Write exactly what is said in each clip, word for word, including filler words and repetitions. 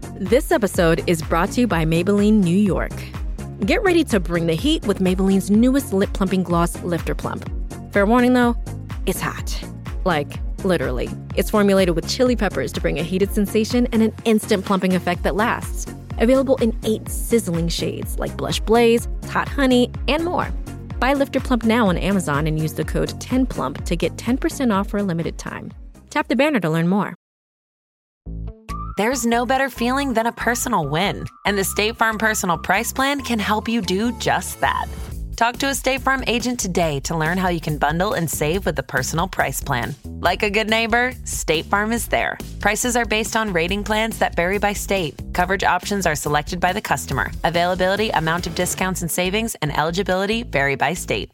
This episode is brought to you by Maybelline New York. Get ready to bring the heat with Maybelline's newest lip plumping gloss, Lifter Plump. Fair warning though, it's hot. Like, literally. It's formulated with chili peppers to bring a heated sensation and an instant plumping effect that lasts. Available in eight sizzling shades like Blush Blaze, Hot Honey, and more. Buy Lifter Plump now on Amazon and use the code ten plump to get ten percent off for a limited time. Tap the banner to learn more. There's no better feeling than a personal win, and the State Farm Personal Price Plan can help you do just that. Talk to a State Farm agent today to learn how you can bundle and save with the Personal Price Plan. Like a good neighbor, State Farm is there. Prices are based on rating plans that vary by state. Coverage options are selected by the customer. Availability, amount of discounts and savings, and eligibility vary by state.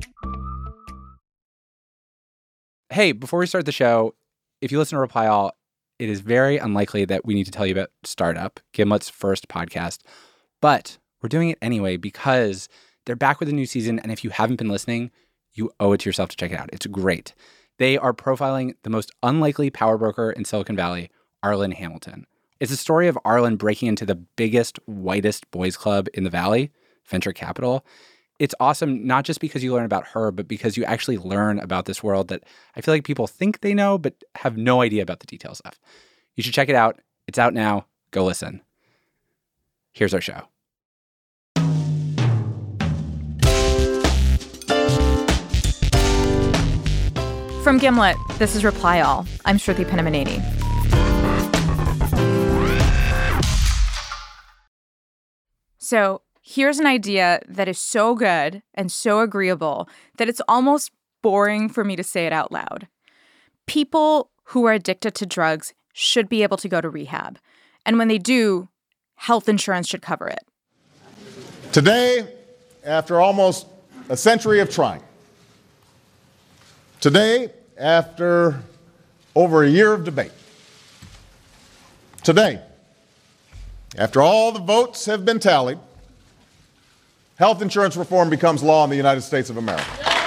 Hey, before we start the show, if you listen to Reply All, it is very unlikely that we need to tell you about Startup, Gimlet's first podcast. But we're doing it anyway because they're back with a new season, and if you haven't been listening, you owe it to yourself to check it out. It's great. They are profiling the most unlikely power broker in Silicon Valley, Arlen Hamilton. It's a story of Arlen breaking into the biggest, whitest boys club in the Valley, Venture Capital. It's awesome, not just because you learn about her, but because you actually learn about this world that I feel like people think they know, but have no idea about the details of. You should check it out. It's out now. Go listen. Here's our show. From Gimlet, this is Reply All. I'm Shruti Pinamaneni. So here's an idea that is so good and so agreeable that it's almost boring for me to say it out loud. People who are addicted to drugs should be able to go to rehab. And when they do, health insurance should cover it. Today, after almost a century of trying, today, after over a year of debate, today, after all the votes have been tallied, health insurance reform becomes law in the United States of America.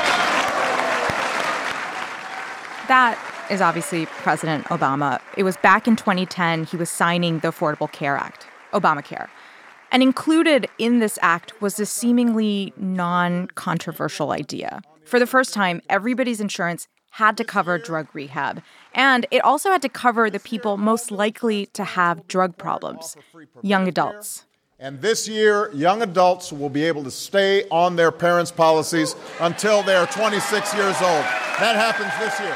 That is obviously President Obama. It was back in twenty ten, he was signing the Affordable Care Act, Obamacare. And included in this act was this seemingly non-controversial idea. For the first time, everybody's insurance had to cover drug rehab. And it also had to cover the people most likely to have drug problems, young adults. And this year, young adults will be able to stay on their parents' policies until they are twenty-six years old. That happens this year.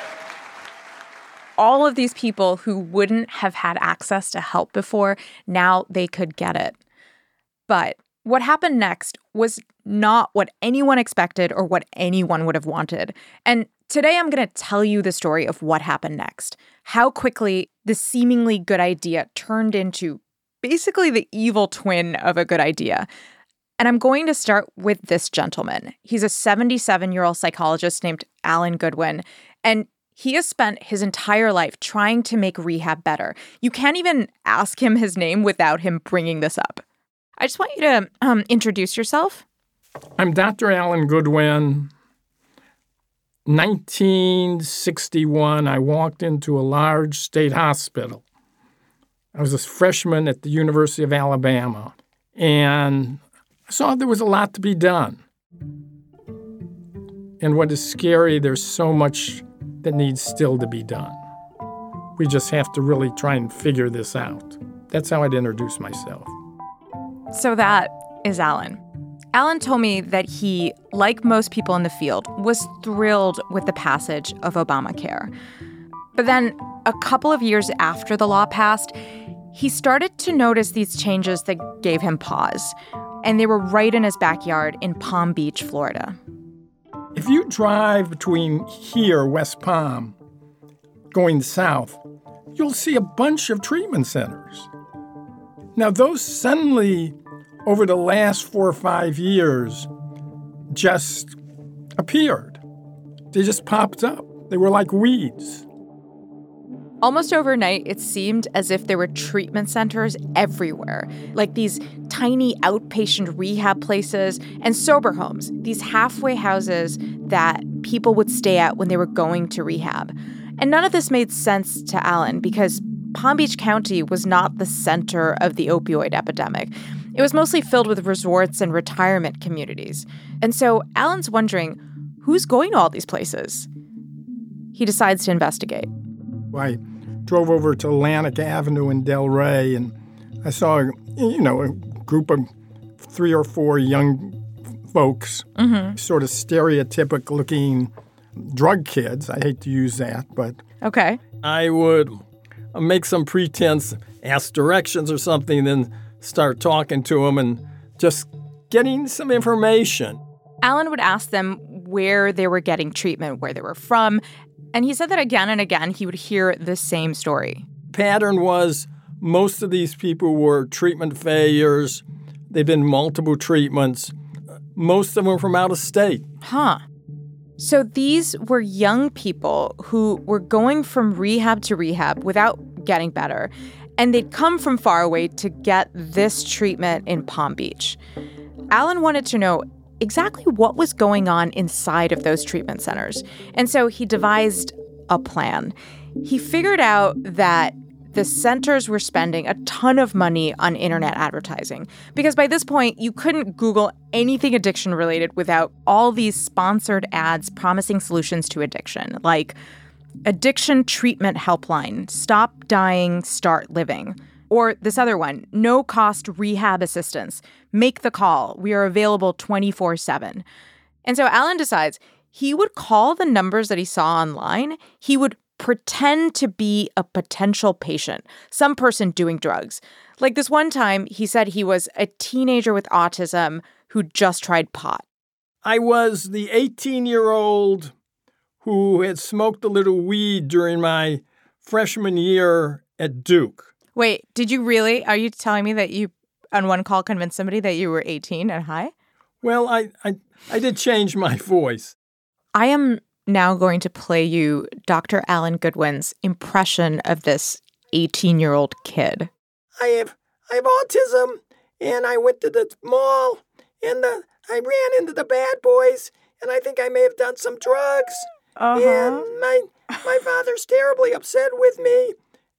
All of these people who wouldn't have had access to help before, now they could get it. But what happened next was not what anyone expected or what anyone would have wanted. And today I'm going to tell you the story of what happened next, how quickly the seemingly good idea turned into basically the evil twin of a good idea. And I'm going to start with this gentleman. He's a seventy-seven-year-old psychologist named Alan Goodwin, and he has spent his entire life trying to make rehab better. You can't even ask him his name without him bringing this up. I just want you to um, introduce yourself. I'm Doctor Alan Goodwin. nineteen sixty-one, I walked into a large state hospital. I was a freshman at the University of Alabama, and I saw there was a lot to be done. And what is scary, there's so much that needs still to be done. We just have to really try and figure this out. That's how I'd introduce myself. So that is Alan. Alan told me that he, like most people in the field, was thrilled with the passage of Obamacare. But then, a couple of years after the law passed, he started to notice these changes that gave him pause. And they were right in his backyard in Palm Beach, Florida. If you drive between here, West Palm, going south, you'll see a bunch of treatment centers. Now, those suddenly, over the last four or five years, just appeared. They just popped up. They were like weeds. Almost overnight, it seemed as if there were treatment centers everywhere, like these tiny outpatient rehab places and sober homes, these halfway houses that people would stay at when they were going to rehab. And none of this made sense to Alan because Palm Beach County was not the center of the opioid epidemic. It was mostly filled with resorts and retirement communities. And so Alan's wondering, who's going to all these places? He decides to investigate. I drove over to Atlantic Avenue in Delray, and I saw, you know, a group of three or four young folks, mm-hmm. sort of stereotypic-looking drug kids. I hate to use that, but... Okay. I would make some pretense, ask directions or something, then start talking to them and just getting some information. Alan would ask them where they were getting treatment, where they were from, and he said that again and again he would hear the same story. Pattern was most of these people were treatment failures. They'd been multiple treatments. Most of them were from out of state. Huh. So these were young people who were going from rehab to rehab without getting better, and they'd come from far away to get this treatment in Palm Beach. Alan wanted to know exactly what was going on inside of those treatment centers, and so he devised a plan. He figured out that the centers were spending a ton of money on internet advertising because by this point, you couldn't Google anything addiction-related without all these sponsored ads promising solutions to addiction, like Addiction Treatment Helpline, Stop Dying, Start Living, or this other one, No-Cost Rehab Assistance, Make the Call, we are available twenty-four seven. And so Alan decides he would call the numbers that he saw online, he would pretend to be a potential patient, some person doing drugs. Like this one time, he said he was a teenager with autism who just tried pot. I was the eighteen-year-old who had smoked a little weed during my freshman year at Duke. Wait, did you really? Are you telling me that you, on one call, convinced somebody that you were eighteen and high? Well, I, I, I did change my voice. I am now going to play you Doctor Alan Goodwin's impression of this eighteen-year-old kid. I have I have autism, and I went to the mall, and the, I ran into the bad boys, and I think I may have done some drugs. Uh-huh. And my my father's terribly upset with me.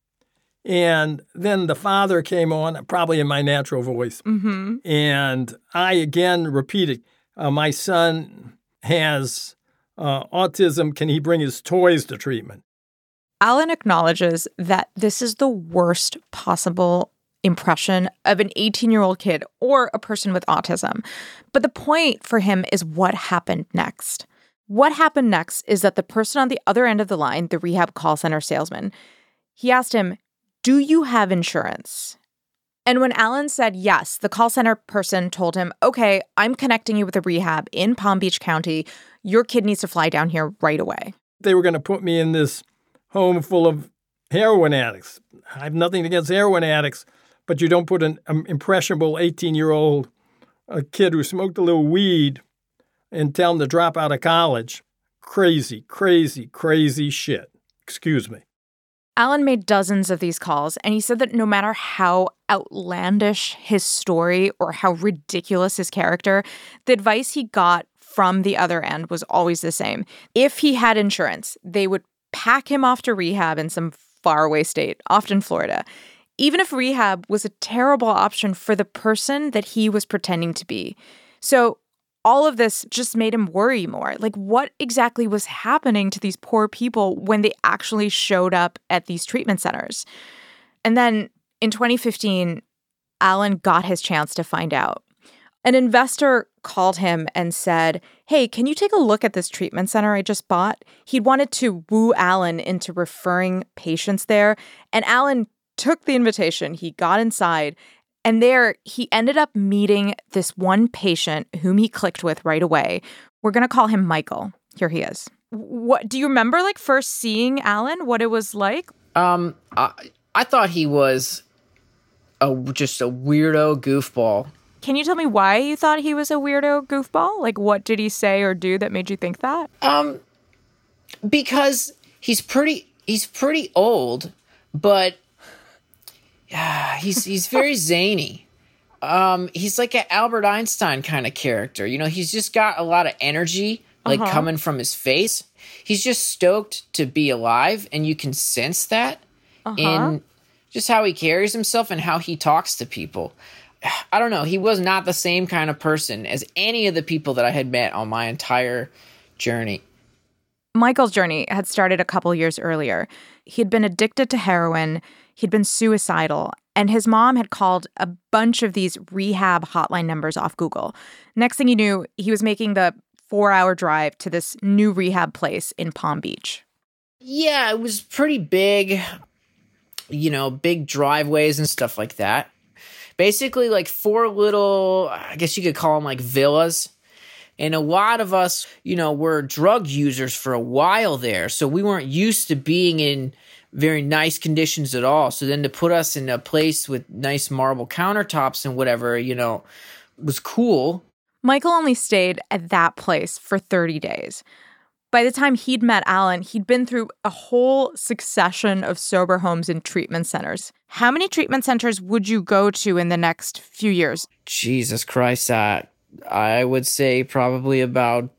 And then the father came on, probably in my natural voice. Mm-hmm. And I again repeated, uh, my son has uh, autism. Can he bring his toys to treatment? Alan acknowledges that this is the worst possible impression of an eighteen-year-old kid or a person with autism. But the point for him is what happened next. What happened next is that the person on the other end of the line, the rehab call center salesman, he asked him, "Do you have insurance?" And when Alan said yes, the call center person told him, "Okay, I'm connecting you with a rehab in Palm Beach County. Your kid needs to fly down here right away." They were going to put me in this home full of heroin addicts. I have nothing against heroin addicts, but you don't put an um, impressionable eighteen-year-old a kid who smoked a little weed and tell him to drop out of college. Crazy, crazy, crazy shit. Excuse me. Alan made dozens of these calls, and he said that no matter how outlandish his story or how ridiculous his character, the advice he got from the other end was always the same. If he had insurance, they would pack him off to rehab in some faraway state, often Florida, even if rehab was a terrible option for the person that he was pretending to be. So all of this just made him worry more. Like, what exactly was happening to these poor people when they actually showed up at these treatment centers? And then in twenty fifteen, Alan got his chance to find out. An investor called him and said, "Hey, can you take a look at this treatment center I just bought?" He'd wanted to woo Alan into referring patients there, and Alan took the invitation. He got inside, and there he ended up meeting this one patient whom he clicked with right away. We're going to call him Michael. Here he is. What do you remember, like, first seeing Alan, what it was like? Um, I, I thought he was a, just a weirdo goofball. Can you tell me why you thought he was a weirdo goofball? Like, what did he say or do that made you think that? Um, because he's pretty, he's pretty old, but yeah, he's he's very zany. Um, he's like an Albert Einstein kind of character. You know, he's just got a lot of energy, like uh-huh. coming from his face. He's just stoked to be alive, and you can sense that uh-huh. in just how he carries himself and how he talks to people. I don't know. He was not the same kind of person as any of the people that I had met on my entire journey. Michael's journey had started a couple years earlier. He'd been addicted to heroin, he'd been suicidal, and his mom had called a bunch of these rehab hotline numbers off Google. Next thing he knew, he was making the four-hour drive to this new rehab place in Palm Beach. Yeah, it was pretty big, you know, big driveways and stuff like that. Basically, like four little, I guess you could call them like villas. And a lot of us, you know, were drug users for a while there. So we weren't used to being in very nice conditions at all. So then to put us in a place with nice marble countertops and whatever, you know, was cool. Michael only stayed at that place for thirty days. By the time he'd met Alan, he'd been through a whole succession of sober homes and treatment centers. How many treatment centers would you go to in the next few years? Jesus Christ, uh, I would say probably about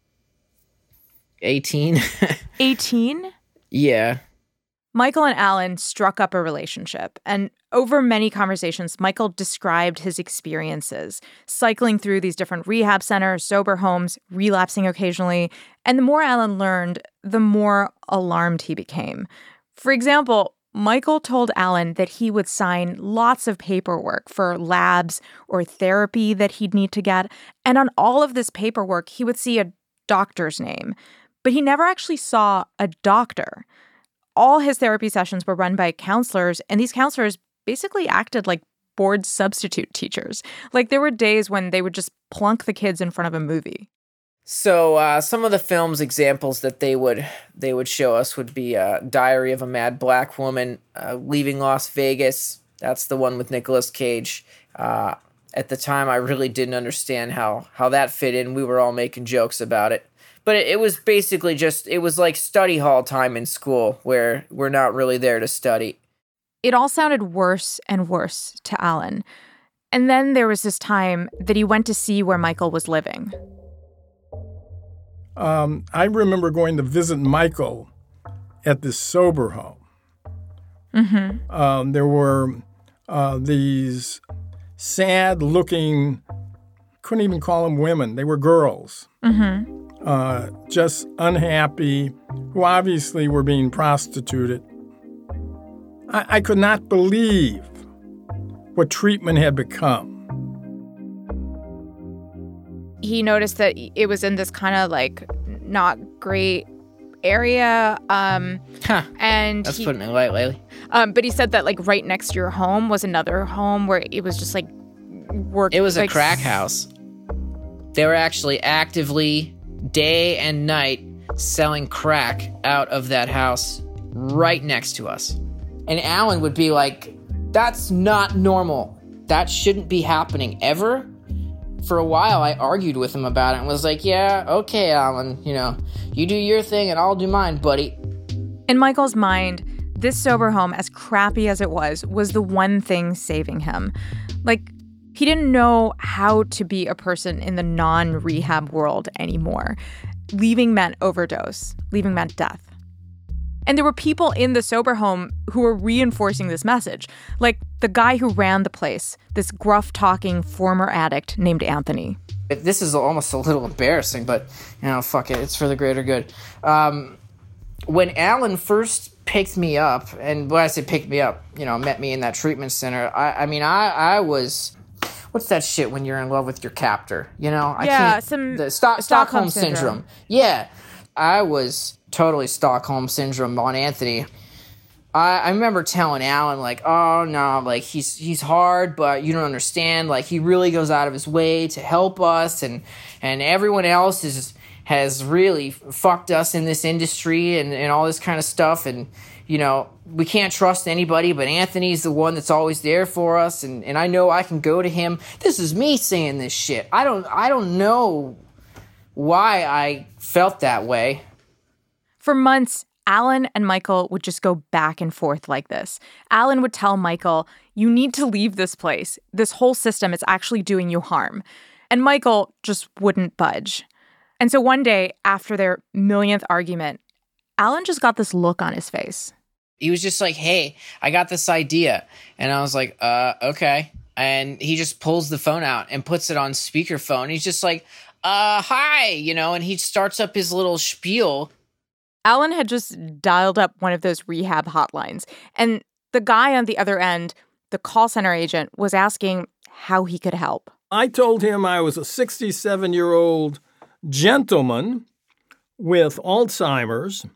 eighteen. eighteen? Yeah. Michael and Alan struck up a relationship, and over many conversations, Michael described his experiences, cycling through these different rehab centers, sober homes, relapsing occasionally, and the more Alan learned, the more alarmed he became. For example, Michael told Alan that he would sign lots of paperwork for labs or therapy that he'd need to get, and on all of this paperwork, he would see a doctor's name, but he never actually saw a doctor. All his therapy sessions were run by counselors, and these counselors basically acted like board substitute teachers. Like, there were days when they would just plunk the kids in front of a movie. So uh, some of the films examples that they would they would show us would be uh, Diary of a Mad Black Woman, uh, Leaving Las Vegas. That's the one with Nicolas Cage. Uh, at the time, I really didn't understand how, how that fit in. We were all making jokes about it. But it, it was basically just, it was like study hall time in school where we're not really there to study. It all sounded worse and worse to Alan. And then there was this time that he went to see where Michael was living. Um, I remember going to visit Michael at this sober home. Mm-hmm. Um, there were uh, these sad-looking, couldn't even call them women, they were girls. Mm-hmm. Uh, just unhappy, who obviously were being prostituted. I, I could not believe what treatment had become. He noticed that it was in this kind of like not great area. Um, huh. And That's he, putting it lightly. Um, but he said that like right next to your home was another home where it was just like work. It was like, a crack house. They were actually actively, day and night, selling crack out of that house right next to us. And Alan would be like, that's not normal. That shouldn't be happening ever. For a while, I argued with him about it and was like, yeah, okay, Alan, you know, you do your thing and I'll do mine, buddy. In Michael's mind, this sober home, as crappy as it was, was the one thing saving him. Like, he didn't know how to be a person in the non-rehab world anymore. Leaving meant overdose. Leaving meant death. And there were people in the sober home who were reinforcing this message, like the guy who ran the place, this gruff-talking former addict named Anthony. This is almost a little embarrassing, but, you know, fuck it. It's for the greater good. Um, when Alan first picked me up, and when I say picked me up, you know, met me in that treatment center, I, I mean, I, I was... What's that shit when you're in love with your captor? You know? I yeah, can't, some the Sto- Stockholm, Stockholm syndrome. syndrome. Yeah. I was totally Stockholm syndrome on Anthony. I, I remember telling Alan, like, oh, no, like, he's he's hard, but you don't understand. Like, he really goes out of his way to help us, and, and everyone else is has really fucked us in this industry and, and all this kind of stuff, and, you know, we can't trust anybody, but Anthony's the one that's always there for us, and, and I know I can go to him. This is me saying this shit. I don't I don't know why I felt that way. For months, Alan and Michael would just go back and forth like this. Alan would tell Michael, you need to leave this place. This whole system is actually doing you harm. And Michael just wouldn't budge. And so one day, after their millionth argument, Alan just got this look on his face. He was just like, hey, I got this idea. And I was like, uh, okay. And he just pulls the phone out and puts it on speakerphone. He's just like, uh, hi, you know, and he starts up his little spiel. Alan had just dialed up one of those rehab hotlines. And the guy on the other end, the call center agent, was asking how he could help. I told him I was a sixty-seven-year-old gentleman with Alzheimer's,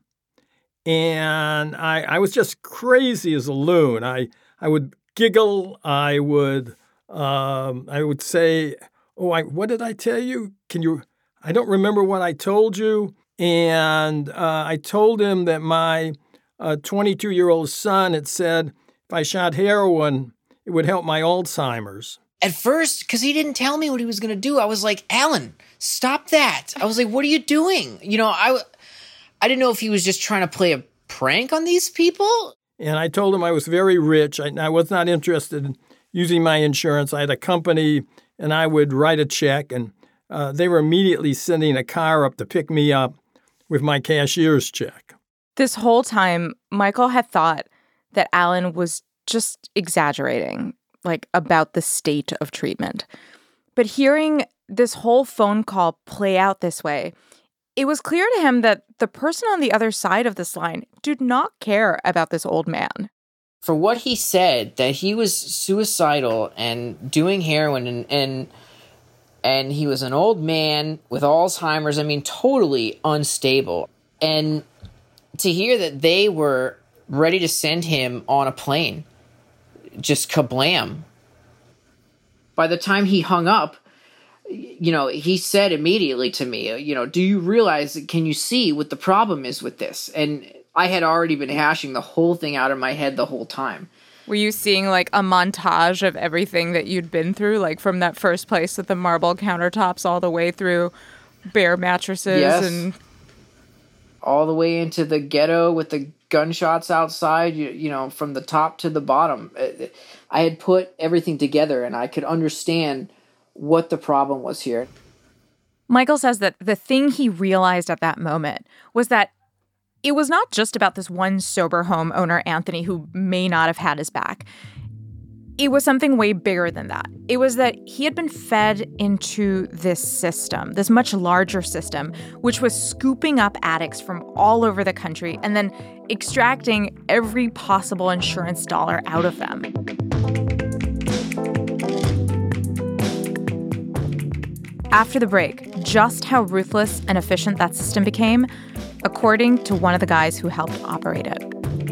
and I, I was just crazy as a loon. I I would giggle. I would um, I would say, "Oh, I, what did I tell you? Can you?" I don't remember what I told you. And uh, I told him that my uh, twenty-two-year-old son had said if I shot heroin, it would help my Alzheimer's. At first, because he didn't tell me what he was going to do, I was like, Alan, stop that. I was like, what are you doing? You know, I, I didn't know if he was just trying to play a prank on these people. And I told him I was very rich. I, I was not interested in using my insurance. I had a company, and I would write a check, and uh, they were immediately sending a car up to pick me up with my cashier's check. This whole time, Michael had thought that Alan was just exaggerating, like, about the state of treatment. But hearing this whole phone call play out this way, it was clear to him that the person on the other side of this line did not care about this old man. For what he said, that he was suicidal and doing heroin and and, and he was an old man with Alzheimer's, I mean, totally unstable. And to hear that they were ready to send him on a plane, just kablam. By the time he hung up, you know, he said immediately to me, you know, do you realize, can you see what the problem is with this? And I had already been hashing the whole thing out in my head the whole time. Were you seeing like a montage of everything that you'd been through, like from that first place with the marble countertops all the way through bare mattresses? Yes. And all the way into the ghetto with the gunshots outside, you, you know, from the top to the bottom. I had put everything together and I could understand what the problem was here. Michael says that the thing he realized at that moment was that it was not just about this one sober homeowner, Anthony, who may not have had his back. It was something way bigger than that. It was that he had been fed into this system, this much larger system, which was scooping up addicts from all over the country and then extracting every possible insurance dollar out of them. After the break, just how ruthless and efficient that system became, according to one of the guys who helped operate it.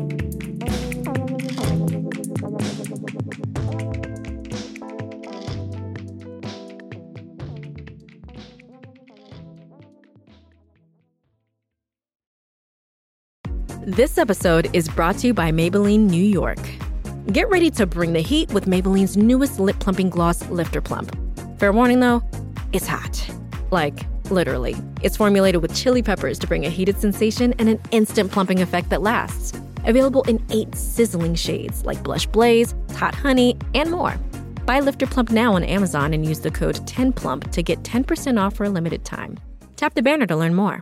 This episode is brought to you by Maybelline New York. Get ready to bring the heat with Maybelline's newest lip plumping gloss, Lifter Plump. Fair warning though, it's hot. Like, literally. It's formulated with chili peppers to bring a heated sensation and an instant plumping effect that lasts. Available in eight sizzling shades like Blush Blaze, Hot Honey, and more. Buy Lifter Plump now on Amazon and use the code ten plump to get ten percent off for a limited time. Tap the banner to learn more.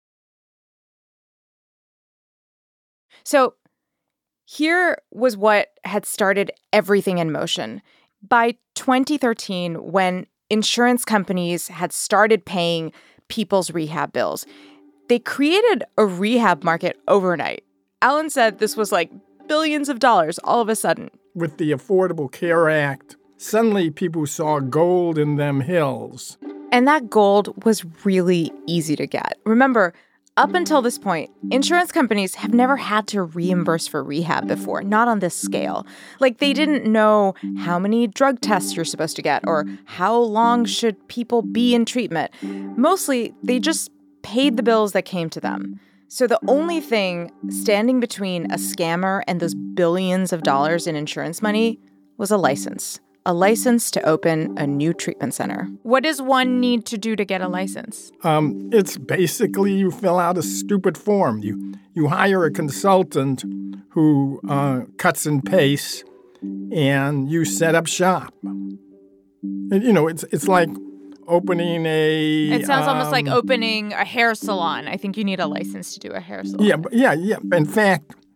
So here was what had started everything in motion. By twenty thirteen, when insurance companies had started paying people's rehab bills, they created a rehab market overnight. Alan said this was like billions of dollars all of a sudden. With the Affordable Care Act, suddenly people saw gold in them hills. And that gold was really easy to get. Remember, up until this point, insurance companies have never had to reimburse for rehab before, not on this scale. Like, they didn't know how many drug tests you're supposed to get or how long should people be in treatment. Mostly, they just paid the bills that came to them. So the only thing standing between a scammer and those billions of dollars in insurance money was a license. A license to open a new treatment center. What does one need to do to get a license? Um, it's basically you fill out a stupid form. You you hire a consultant who uh, cuts and pastes, and you set up shop. And, you know, it's it's like opening a... It sounds um, almost like opening a hair salon. I think you need a license to do a hair salon. Yeah, yeah, yeah. In fact,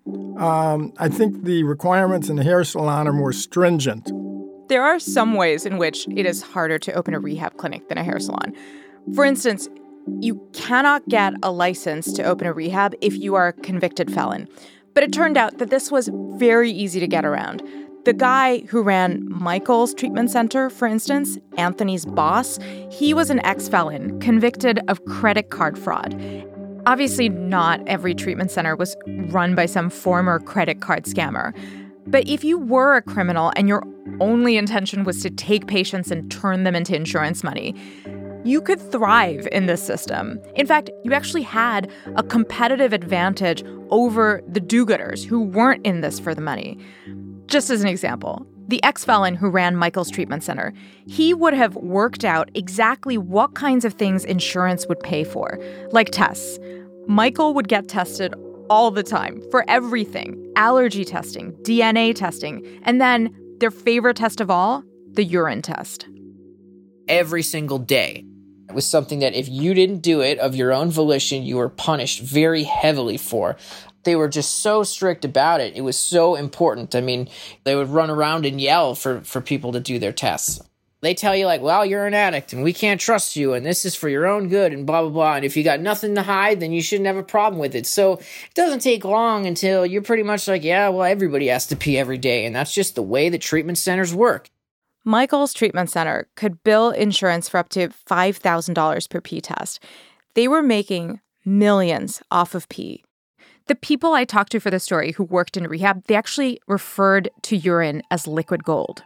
Um, I think the requirements in the hair salon are more stringent. There are some ways in which it is harder to open a rehab clinic than a hair salon. For instance, you cannot get a license to open a rehab if you are a convicted felon. But it turned out that this was very easy to get around. The guy who ran Michael's treatment center, for instance, Anthony's boss, he was an ex-felon convicted of credit card fraud. Obviously, not every treatment center was run by some former credit card scammer. But if you were a criminal and your only intention was to take patients and turn them into insurance money, you could thrive in this system. In fact, you actually had a competitive advantage over the do-gooders who weren't in this for the money. Just as an example, the ex-felon who ran Michael's treatment center, he would have worked out exactly what kinds of things insurance would pay for, like tests. Michael would get tested all the time for everything, allergy testing, D N A testing, and then their favorite test of all, the urine test. Every single day. It was something that if you didn't do it of your own volition, you were punished very heavily for. They were just so strict about it. It was so important. I mean, they would run around and yell for, for people to do their tests. They tell you, like, well, you're an addict and we can't trust you and this is for your own good and blah, blah, blah. And if you got nothing to hide, then you shouldn't have a problem with it. So it doesn't take long until you're pretty much like, yeah, well, everybody has to pee every day. And that's just the way that treatment centers work. Michael's treatment center could bill insurance for up to five thousand dollars per pee test. They were making millions off of pee. The people I talked to for the story who worked in rehab, they actually referred to urine as liquid gold.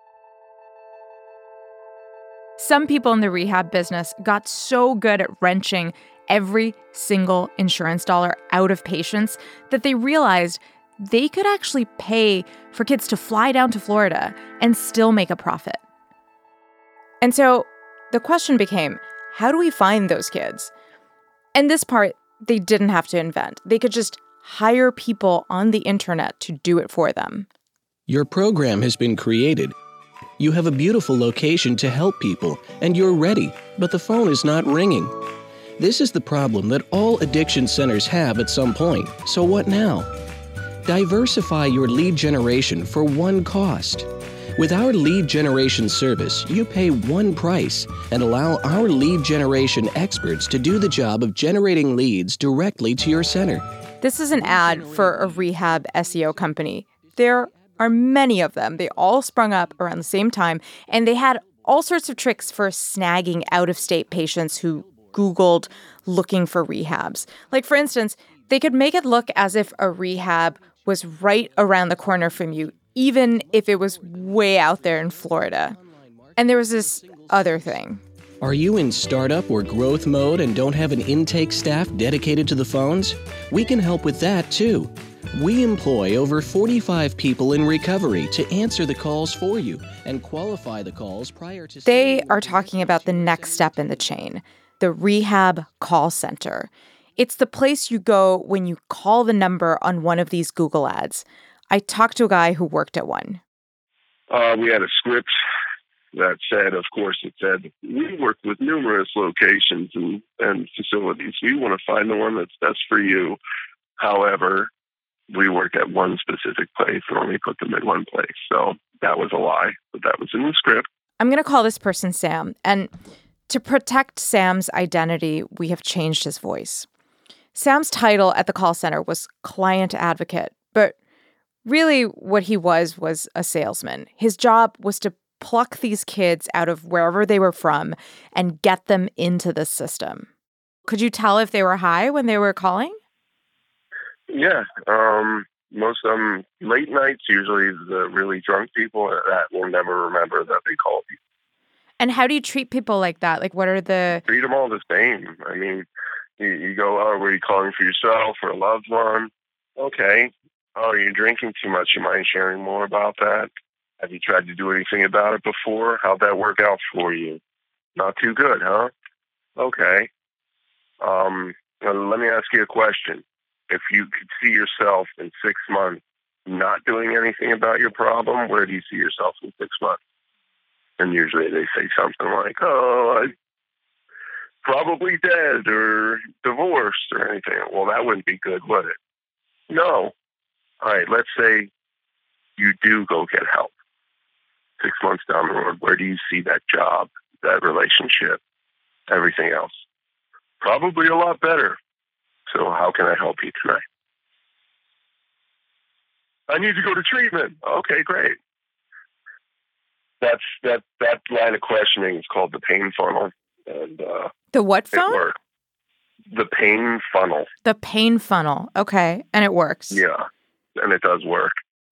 Some people in the rehab business got so good at wrenching every single insurance dollar out of patients that they realized they could actually pay for kids to fly down to Florida and still make a profit. And so the question became, how do we find those kids? And this part, they didn't have to invent. They could just hire people on the internet to do it for them. Your program has been created. You have a beautiful location to help people, and you're ready, but the phone is not ringing. This is the problem that all addiction centers have at some point. So what now? Diversify your lead generation for one cost. With our lead generation service, you pay one price and allow our lead generation experts to do the job of generating leads directly to your center. This is an ad for a rehab S E O company. There are many of them. They all sprung up around the same time, and they had all sorts of tricks for snagging out-of-state patients who Googled looking for rehabs. Like, for instance, they could make it look as if a rehab was right around the corner from you, even if it was way out there in Florida. And there was this other thing. Are you in startup or growth mode and don't have an intake staff dedicated to the phones? We can help with that, too. We employ over forty-five people in recovery to answer the calls for you and qualify the calls prior to... They are talking about the next step in the chain, the rehab call center. It's the place you go when you call the number on one of these Google ads. I talked to a guy who worked at one. Uh, we had a script that said, of course, it said, we work with numerous locations and, and facilities. We want to find the one that's best for you. However, we work at one specific place and only put them in one place. So that was a lie, but that was in the script. I'm going to call this person Sam. And to protect Sam's identity, we have changed his voice. Sam's title at the call center was client advocate, but really what he was was a salesman. His job was to pluck these kids out of wherever they were from and get them into the system. Could you tell if they were high when they were calling? Yeah. Um, most of them, late nights, usually the really drunk people that will never remember that they called you. And how do you treat people like that? Like, what are the... Treat them all the same. I mean, you, you go, oh, were you calling for yourself or a loved one? Okay. Oh, you're drinking too much. You mind sharing more about that? Have you tried to do anything about it before? How'd that work out for you? Not too good, huh? Okay. Um, well, let me ask you a question. If you could see yourself in six months not doing anything about your problem, where do you see yourself in six months? And usually they say something like, oh, I'm probably dead or divorced or anything. Well, that wouldn't be good, would it? No. all right, let's say you do go get help. Six months down the road, where do you see that job, that relationship, everything else? Probably a lot better. So how can I help you tonight? I need to go to treatment. Okay, great. That's that that line of questioning is called the pain funnel. And uh, the what phone? It works. The pain funnel. The pain funnel. Okay, and it works. Yeah, and it does work.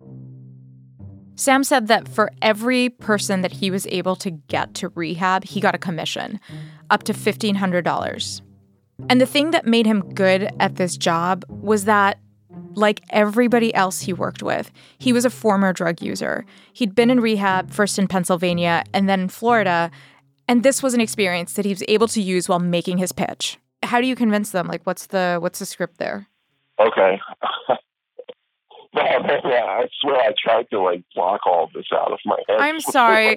Sam said that for every person that he was able to get to rehab, he got a commission, up to fifteen hundred dollars. And the thing that made him good at this job was that, like everybody else he worked with, he was a former drug user. He'd been in rehab, first in Pennsylvania and then in Florida, and this was an experience that he was able to use while making his pitch. How do you convince them? Like, what's the what's the script there? Okay. No, yeah, I swear I tried to, like, block all of this out of my head. I'm sorry.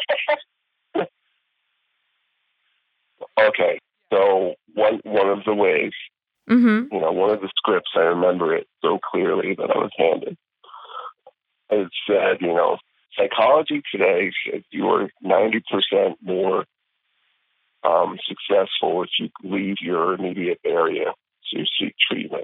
Okay, so one one of the ways, mm-hmm. you know, one of the scripts, I remember it so clearly that I was handed. It said, you know, psychology today says you are ninety percent more um, successful if you leave your immediate area to seek treatment.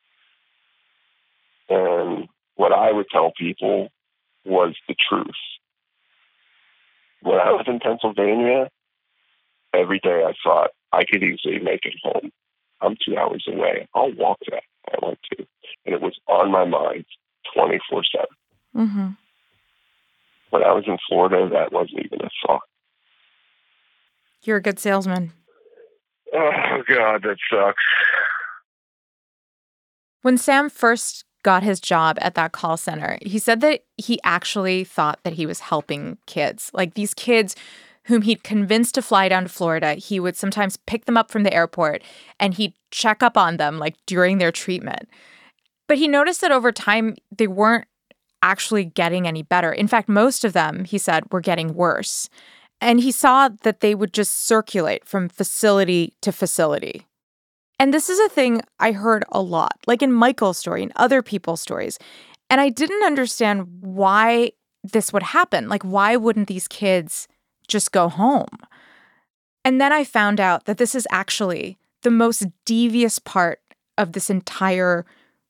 And what I would tell people was the truth. When I was in Pennsylvania, every day I thought I could easily make it home. I'm two hours away. I'll walk that. I went to. And it was on my mind twenty-four seven. Mm-hmm. When I was in Florida, that wasn't even a thought. You're a good salesman. Oh, God, that sucks. When Sam first got his job at that call center, he said that he actually thought that he was helping kids. Like these kids whom he'd convinced to fly down to Florida, he would sometimes pick them up from the airport and he'd check up on them like during their treatment. But he noticed that over time, they weren't actually getting any better. In fact, most of them, he said, were getting worse. And he saw that they would just circulate from facility to facility. And this is a thing I heard a lot, like in Michael's story and other people's stories. And I didn't understand why this would happen. Like, why wouldn't these kids just go home? And then I found out that this is actually the most devious part of this entire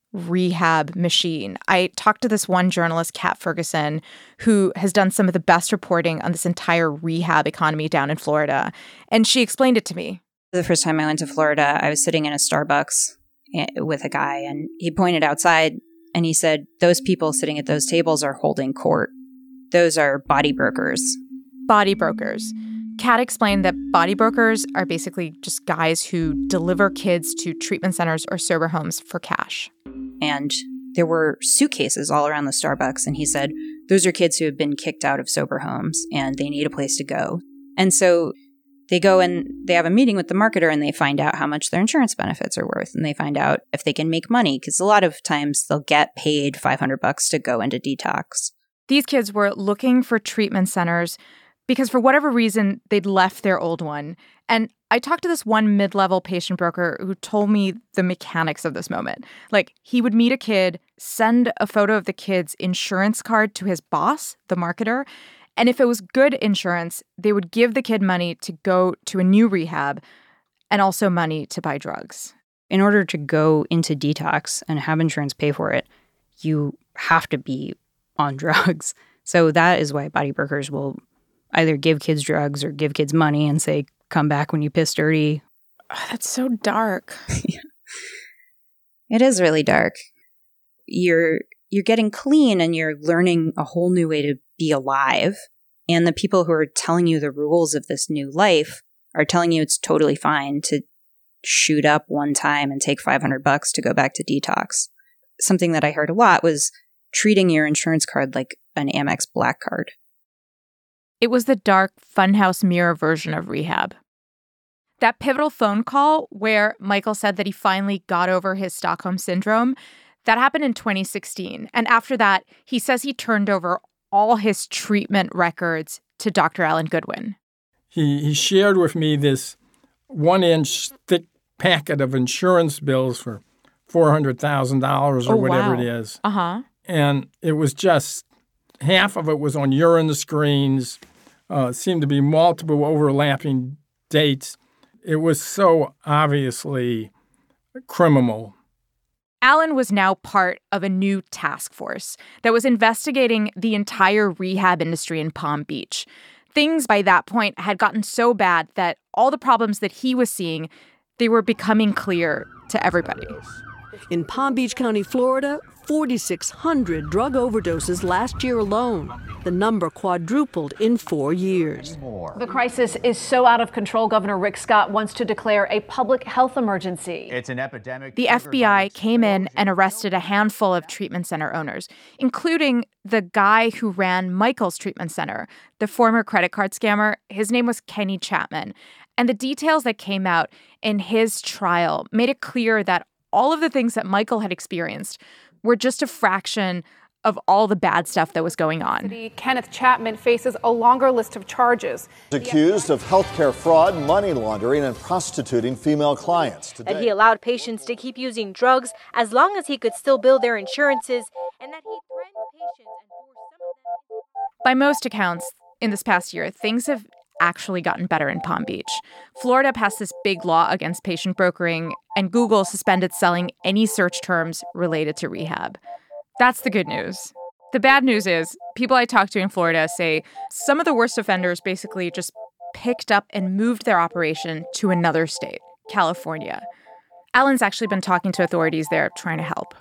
rehab machine. I talked to this one journalist, Kat Ferguson, who has done some of the best reporting on this entire rehab economy down in Florida. And she explained it to me. The first time I went to Florida, I was sitting in a Starbucks with a guy, and he pointed outside and he said, those people sitting at those tables are holding court. Those are body brokers. Body brokers. Kat explained that body brokers are basically just guys who deliver kids to treatment centers or sober homes for cash. And there were suitcases all around the Starbucks, and he said, those are kids who have been kicked out of sober homes and they need a place to go. And so they go and they have a meeting with the marketer and they find out how much their insurance benefits are worth. And they find out if they can make money, because a lot of times they'll get paid five hundred bucks to go into detox. These kids were looking for treatment centers because for whatever reason, they'd left their old one. And I talked to this one mid-level patient broker who told me the mechanics of this moment. Like, he would meet a kid, send a photo of the kid's insurance card to his boss, the marketer, and if it was good insurance, they would give the kid money to go to a new rehab and also money to buy drugs. In order to go into detox and have insurance pay for it, you have to be on drugs. So that is why body brokers will either give kids drugs or give kids money and say, come back when you piss dirty. Oh, that's so dark. Yeah. It is really dark. You're you're getting clean and you're learning a whole new way to be alive. And the people who are telling you the rules of this new life are telling you it's totally fine to shoot up one time and take five hundred bucks to go back to detox. Something that I heard a lot was treating your insurance card like an Amex Black Card. It was the dark funhouse mirror version of rehab. That pivotal phone call where Michael said that he finally got over his Stockholm Syndrome, that happened in twenty sixteen. And after that, he says he turned over all his treatment records to Doctor Alan Goodwin. He, he shared with me this one-inch thick packet of insurance bills for four hundred thousand dollars or Oh, whatever wow. it is. Uh-huh. And it was just, half of it was on urine screens, uh, seemed to be multiple overlapping dates. It was so obviously criminal. Alan was now part of a new task force that was investigating the entire rehab industry in Palm Beach. Things by that point had gotten so bad that all the problems that he was seeing, they were becoming clear to everybody. In Palm Beach County, Florida, four thousand six hundred drug overdoses last year alone. The number quadrupled in four years. The crisis is so out of control, Governor Rick Scott wants to declare a public health emergency. It's an epidemic. The F B I came in and arrested a handful of treatment center owners, including the guy who ran Michael's treatment center, the former credit card scammer. His name was Kenny Chapman. And the details that came out in his trial made it clear that all of the things that Michael had experienced were just a fraction of all the bad stuff that was going on. Kenneth Chapman faces a longer list of charges. Accused of healthcare fraud, money laundering, and prostituting female clients. Today, that he allowed patients to keep using drugs as long as he could still bill their insurances, and that he threatened patients and forced some of them. By most accounts, in this past year, things have actually gotten better in Palm Beach. Florida passed this big law against patient brokering, and Google suspended selling any search terms related to rehab. That's the good news. The bad news is people I talked to in Florida say some of the worst offenders basically just picked up and moved their operation to another state, California. Alan's actually been talking to authorities there trying to help.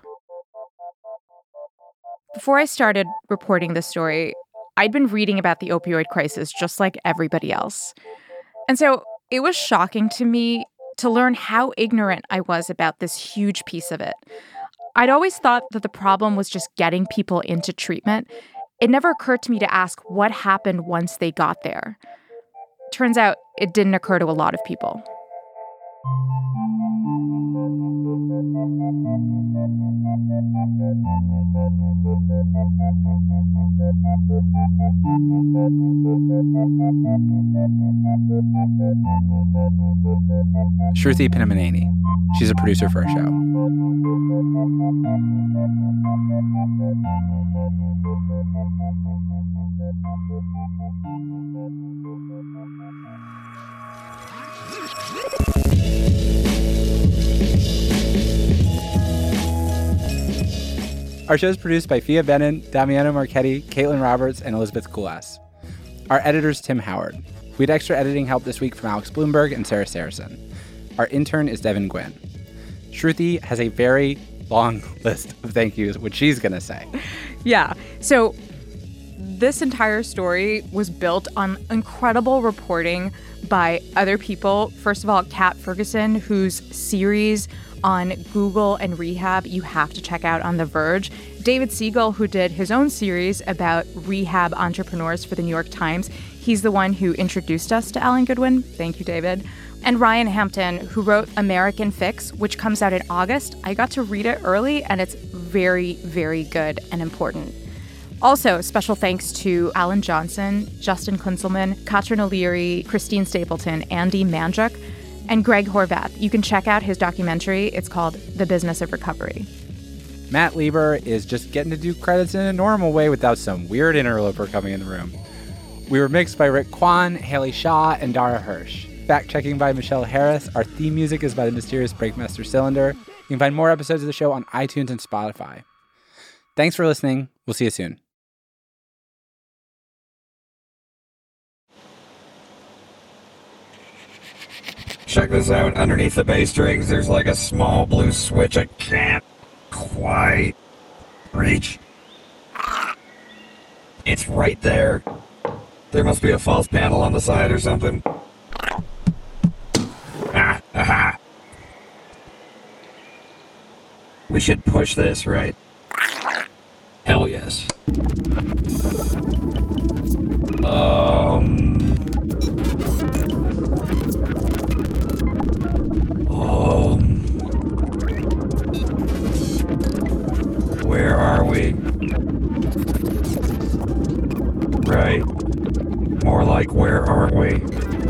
Before I started reporting this story, I'd been reading about the opioid crisis just like everybody else. And so it was shocking to me to learn how ignorant I was about this huge piece of it. I'd always thought that the problem was just getting people into treatment. It never occurred to me to ask what happened once they got there. Turns out it didn't occur to a lot of people. Shruti Pinamaneni. She's a producer for our show. Our show is produced by Fia Benin, Damiano Marchetti, Caitlin Roberts, and Elizabeth Kulas. Our editor is Tim Howard. We had extra editing help this week from Alex Bloomberg and Sarah Saracen. Our intern is Devin Gwynn. Shruti has a very long list of thank yous, which she's going to say. Yeah. So this entire story was built on incredible reporting by other people. First of all, Kat Ferguson, whose series on Google and rehab you have to check out on The Verge. David Siegel, who did his own series about rehab entrepreneurs for the New York Times. He's the one who introduced us to Alan Goodwin. Thank you, David. And Ryan Hampton, who wrote American Fix, which comes out in August. I got to read it early, and it's very, very good and important. Also, special thanks to Alan Johnson, Justin Kunzelman, Katrin O'Leary, Christine Stapleton, Andy Mandruk, and Greg Horvath. You can check out his documentary. It's called The Business of Recovery. Matt Lieber is just getting to do credits in a normal way without some weird interloper coming in the room. We were mixed by Rick Kwan, Haley Shaw, and Dara Hirsch. Fact-checking by Michelle Harris. Our theme music is by the mysterious Breakmaster Cylinder. You can find more episodes of the show on iTunes and Spotify. Thanks for listening. We'll see you soon. Check this out. Underneath the bass strings, there's like a small blue switch I can't quite reach. It's right there. There must be a false panel on the side or something. Ah, aha. We should push this, right? Hell yes. Um... Um, where are we? Right. More like, where aren't we?